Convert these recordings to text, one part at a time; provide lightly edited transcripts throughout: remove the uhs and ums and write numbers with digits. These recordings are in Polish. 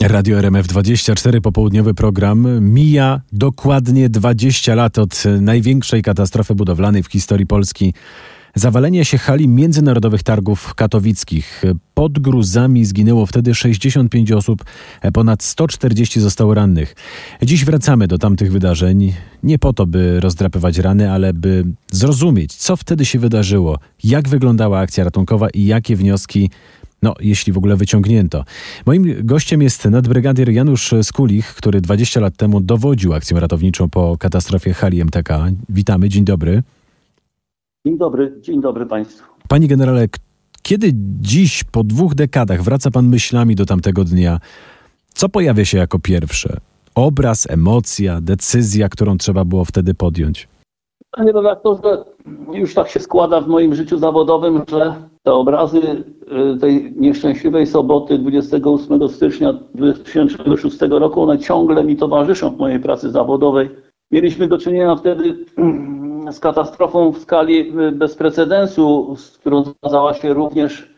Radio RMF24, popołudniowy program. Mija dokładnie 20 lat od największej katastrofy budowlanej w historii Polski. Zawalenie się hali Międzynarodowych Targów Katowickich. Pod gruzami zginęło wtedy 65 osób, ponad 140 zostało rannych. Dziś wracamy do tamtych wydarzeń, nie po to, by rozdrapywać rany, ale by zrozumieć, co wtedy się wydarzyło, jak wyglądała akcja ratunkowa i jakie wnioski, jeśli w ogóle wyciągnięto. Moim gościem jest nadbrygadier Janusz Skulich, który 20 lat temu dowodził akcją ratowniczą po katastrofie hali MTK. Witamy, dzień dobry. Dzień dobry Państwu. Panie generale, kiedy dziś, po 2 dekadach, wraca pan myślami do tamtego dnia, co pojawia się jako pierwsze? Obraz, emocja, decyzja, którą trzeba było wtedy podjąć? Panie redaktorze, już tak się składa w moim życiu zawodowym, że te obrazy tej nieszczęśliwej soboty 28 stycznia 2006 roku, one ciągle mi towarzyszą w mojej pracy zawodowej. Mieliśmy do czynienia wtedy z katastrofą w skali bez precedensu, z którą związała się również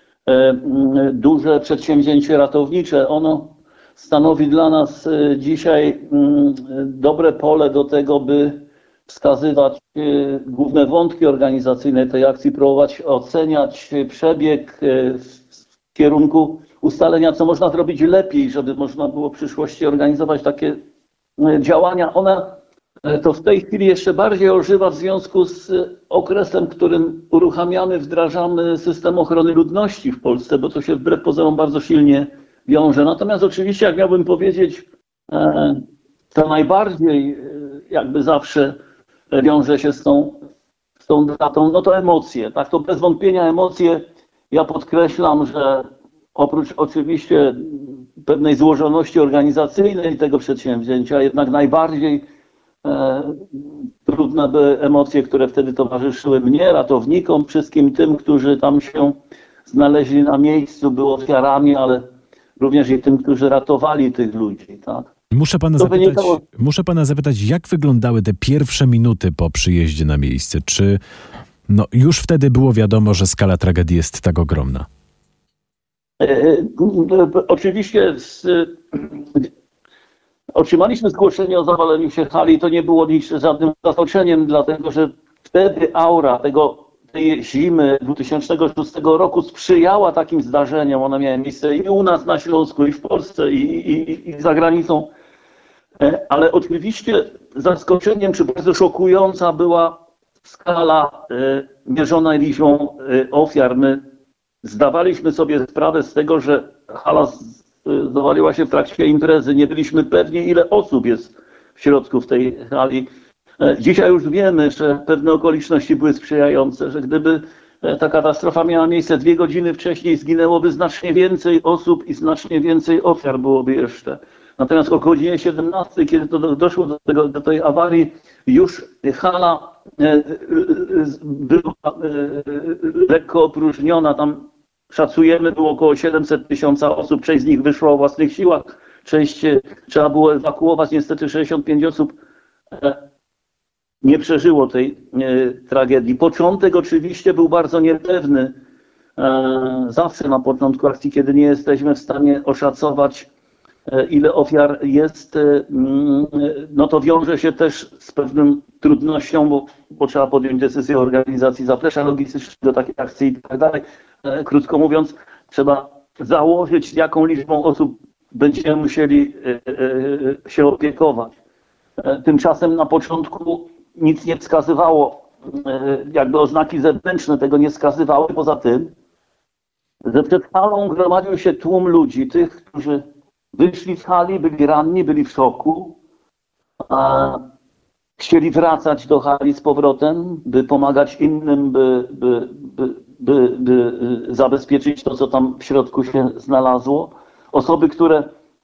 duże przedsięwzięcie ratownicze. Ono stanowi dla nas dzisiaj dobre pole do tego, by wskazywać główne wątki organizacyjne tej akcji, próbować oceniać przebieg w kierunku ustalenia, co można zrobić lepiej, żeby można było w przyszłości organizować takie działania. Ona to w tej chwili jeszcze bardziej ożywa w związku z okresem, w którym uruchamiamy, wdrażamy system ochrony ludności w Polsce, bo to się wbrew pozorom bardzo silnie wiąże. Natomiast oczywiście, jak miałbym powiedzieć, to najbardziej jakby zawsze wiąże się z tą datą, to emocje. Tak, to bez wątpienia emocje. Ja podkreślam, że oprócz oczywiście pewnej złożoności organizacyjnej tego przedsięwzięcia, jednak najbardziej trudne były emocje, które wtedy towarzyszyły mnie, ratownikom, wszystkim tym, którzy tam się znaleźli na miejscu, byli ofiarami, ale również i tym, którzy ratowali tych ludzi. Tak? Muszę pana zapytać, jak wyglądały te pierwsze minuty po przyjeździe na miejsce? Czy już wtedy było wiadomo, że skala tragedii jest tak ogromna? Oczywiście otrzymaliśmy zgłoszenie o zawaleniu się hali. To nie było żadnym zaskoczeniem, dlatego że wtedy aura tej zimy 2006 roku sprzyjała takim zdarzeniom. One miały miejsce i u nas na Śląsku, i w Polsce, i za granicą. Ale oczywiście zaskoczeniem, czy bardzo szokująca była skala mierzona liczbą ofiar. My zdawaliśmy sobie sprawę z tego, że hala zawaliła się w trakcie imprezy. Nie byliśmy pewni, ile osób jest w środku w tej hali. Dzisiaj już wiemy, że pewne okoliczności były sprzyjające, że gdyby ta katastrofa miała miejsce 2 godziny wcześniej, zginęłoby znacznie więcej osób i znacznie więcej ofiar byłoby jeszcze. Natomiast o godzinie 17, kiedy to doszło do tej awarii, już hala była lekko opróżniona. Tam szacujemy, było około 700 000 osób. Część z nich wyszła o własnych siłach, część trzeba było ewakuować. Niestety 65 osób nie przeżyło tej tragedii. Początek oczywiście był bardzo niepewny. Zawsze na początku akcji, kiedy nie jesteśmy w stanie oszacować, ile ofiar jest, to wiąże się też z pewną trudnością, bo trzeba podjąć decyzję o organizacji zaplecza logistycznego, takiej akcji i tak dalej. Krótko mówiąc, trzeba założyć, jaką liczbą osób będziemy musieli się opiekować. Tymczasem na początku nic nie wskazywało, jakby oznaki zewnętrzne tego nie wskazywały, poza tym, że przed halą gromadził się tłum ludzi, tych, którzy wyszli z hali, byli ranni, byli w szoku, chcieli wracać do hali z powrotem, by pomagać innym, by zabezpieczyć to, co tam w środku się znalazło. Osoby, które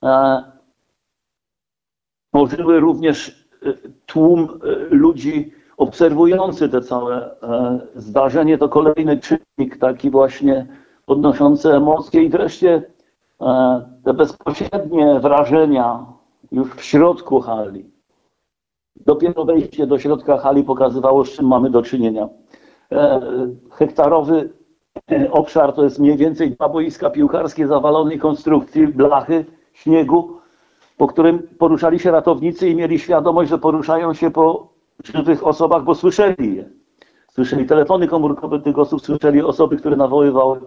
tworzyły również tłum ludzi obserwujący te całe zdarzenie, to kolejny czynnik taki właśnie podnoszący emocje i wreszcie te bezpośrednie wrażenia już w środku hali. Dopiero wejście do środka hali pokazywało, z czym mamy do czynienia. Hektarowy obszar to jest mniej więcej 2 boiska piłkarskie zawalonej konstrukcji, blachy, śniegu, po którym poruszali się ratownicy i mieli świadomość, że poruszają się po żywych osobach, bo słyszeli je. Słyszeli telefony komórkowe tych osób, słyszeli osoby, które nawoływały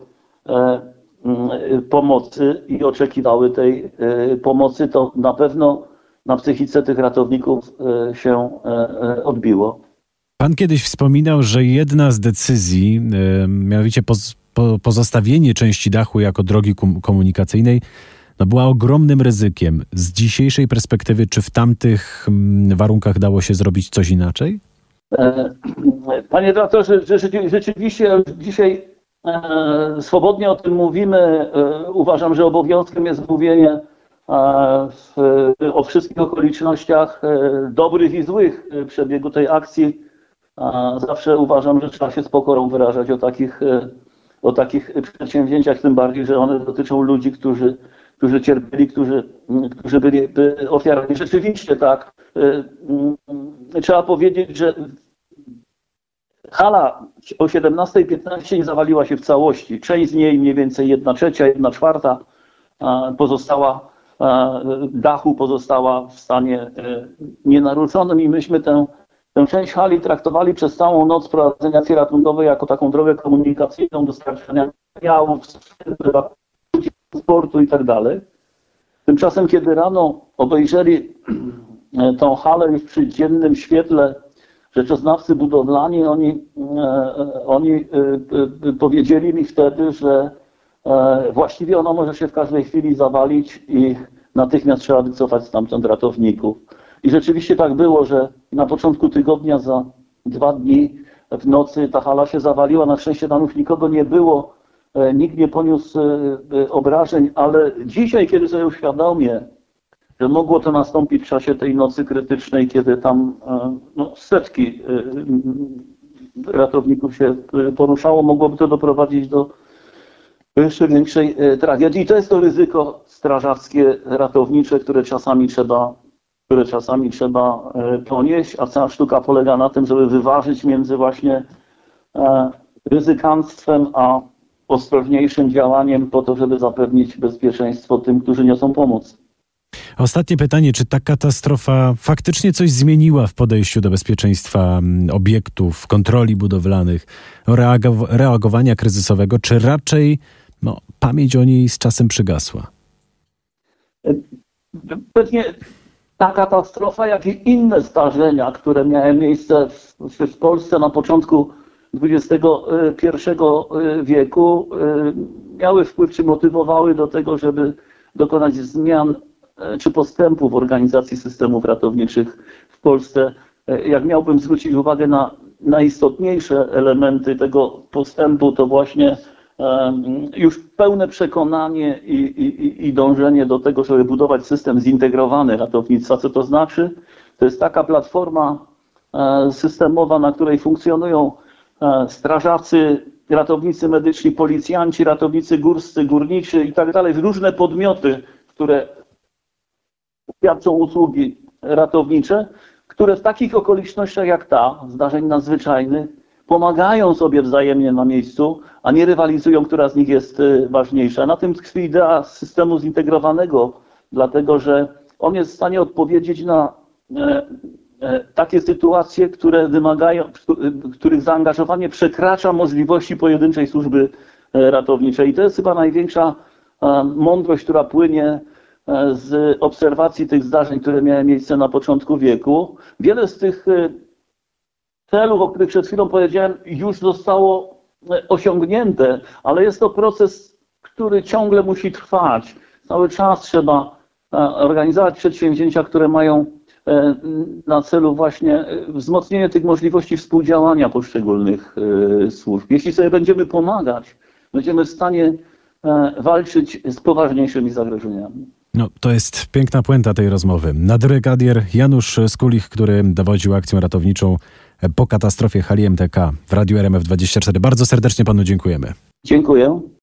pomocy i oczekiwały tej pomocy. To na pewno na psychice tych ratowników się odbiło. Pan kiedyś wspominał, że jedna z decyzji, mianowicie pozostawienie części dachu jako drogi komunikacyjnej, była ogromnym ryzykiem. Z dzisiejszej perspektywy, czy w tamtych warunkach dało się zrobić coś inaczej? Panie redaktorze, rzeczywiście dzisiaj swobodnie o tym mówimy. Uważam, że obowiązkiem jest mówienie o wszystkich okolicznościach dobrych i złych przebiegu tej akcji. Zawsze uważam, że trzeba się z pokorą wyrażać o takich przedsięwzięciach, tym bardziej, że one dotyczą ludzi, którzy cierpieli, którzy byli ofiarami. Rzeczywiście tak. Trzeba powiedzieć, że hala o 17:15 nie zawaliła się w całości. Część z niej, mniej więcej 1/3, 1/4 dachu pozostała w stanie nienaruszonym i myśmy tę część hali traktowali przez całą noc prowadzenia akcji ratunkowej jako taką drogę komunikacyjną, dostarczania materiałów, sportu i tak dalej. Tymczasem, kiedy rano obejrzeli tą halę już przy dziennym świetle rzeczoznawcy budowlani, oni powiedzieli mi wtedy, że właściwie ona może się w każdej chwili zawalić i natychmiast trzeba wycofać stamtąd ratowników. I rzeczywiście tak było, że na początku tygodnia za 2 dni w nocy ta hala się zawaliła. Na szczęście tam już nikogo nie było, nikt nie poniósł obrażeń, ale dzisiaj, kiedy sobie uświadomię, że mogło to nastąpić w czasie tej nocy krytycznej, kiedy tam setki ratowników się poruszało, mogłoby to doprowadzić do jeszcze większej tragedii. I to jest to ryzyko strażackie, ratownicze, które czasami trzeba ponieść, a cała sztuka polega na tym, żeby wyważyć między właśnie ryzykanstwem a ostrożniejszym działaniem po to, żeby zapewnić bezpieczeństwo tym, którzy niosą pomoc. Ostatnie pytanie, czy ta katastrofa faktycznie coś zmieniła w podejściu do bezpieczeństwa obiektów, kontroli budowlanych, reagowania kryzysowego, czy raczej pamięć o niej z czasem przygasła? Pewnie ta katastrofa, jak i inne zdarzenia, które miały miejsce w Polsce na początku XXI wieku, miały wpływ, czy motywowały do tego, żeby dokonać zmian czy postępu w organizacji systemów ratowniczych w Polsce. Jak miałbym zwrócić uwagę na najistotniejsze elementy tego postępu, to właśnie już pełne przekonanie i dążenie do tego, żeby budować system zintegrowany ratownictwa. Co to znaczy? To jest taka platforma systemowa, na której funkcjonują strażacy, ratownicy medyczni, policjanci, ratownicy górscy, górniczy i tak dalej, różne podmioty, które świadczą usługi ratownicze, które w takich okolicznościach jak ta, zdarzeń nadzwyczajnych, pomagają sobie wzajemnie na miejscu, a nie rywalizują, która z nich jest ważniejsza. Na tym tkwi idea systemu zintegrowanego, dlatego że on jest w stanie odpowiedzieć na takie sytuacje, których zaangażowanie przekracza możliwości pojedynczej służby ratowniczej. I to jest chyba największa mądrość, która płynie z obserwacji tych zdarzeń, które miały miejsce na początku wieku. Wiele z tych celów, o których przed chwilą powiedziałem, już zostało osiągnięte, ale jest to proces, który ciągle musi trwać. Cały czas trzeba organizować przedsięwzięcia, które mają na celu właśnie wzmocnienie tych możliwości współdziałania poszczególnych służb. Jeśli sobie będziemy pomagać, będziemy w stanie walczyć z poważniejszymi zagrożeniami. To jest piękna puenta tej rozmowy. Nadbrygadier Janusz Skulich, który dowodził akcją ratowniczą po katastrofie hali MTK w Radiu RMF24. Bardzo serdecznie panu dziękujemy. Dziękuję.